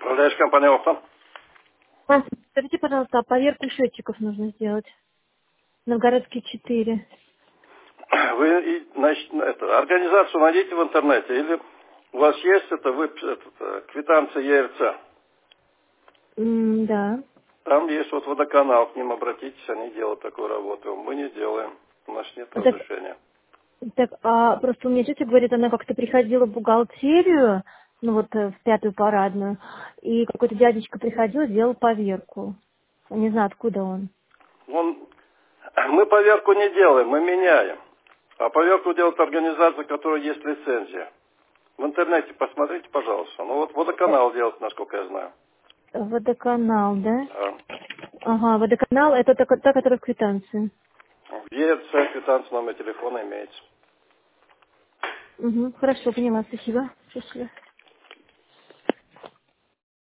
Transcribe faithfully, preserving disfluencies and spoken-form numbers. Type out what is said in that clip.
Управляющая компания «Оптом». Скажите, пожалуйста, а поверку счетчиков нужно сделать. Новгородский четыре. Вы и, значит, это, организацию найдите в интернете, или у вас есть это, вы, это, квитанция ЕРЦ. М, да. Там есть вот водоканал, к ним обратитесь, они делают такую работу. Мы не делаем, у нас нет Так, разрешения. так, а просто у меня тетя говорит, она как-то приходила в бухгалтерию, ну вот э, в пятую парадную, и какой-то дядечка приходил, делал поверку. Не знаю, откуда он. Он, мы поверку не делаем, мы меняем. А поверку делает организация, у которой есть лицензия. В интернете посмотрите, пожалуйста. Ну вот Э, водоканал делает, насколько я знаю. Водоканал, да? Да. Ага, водоканал это та, та, которая в квитанции. В ЕРЦ квитанция, номер телефона имеется. Угу, хорошо, поняла, спасибо. Спасибо.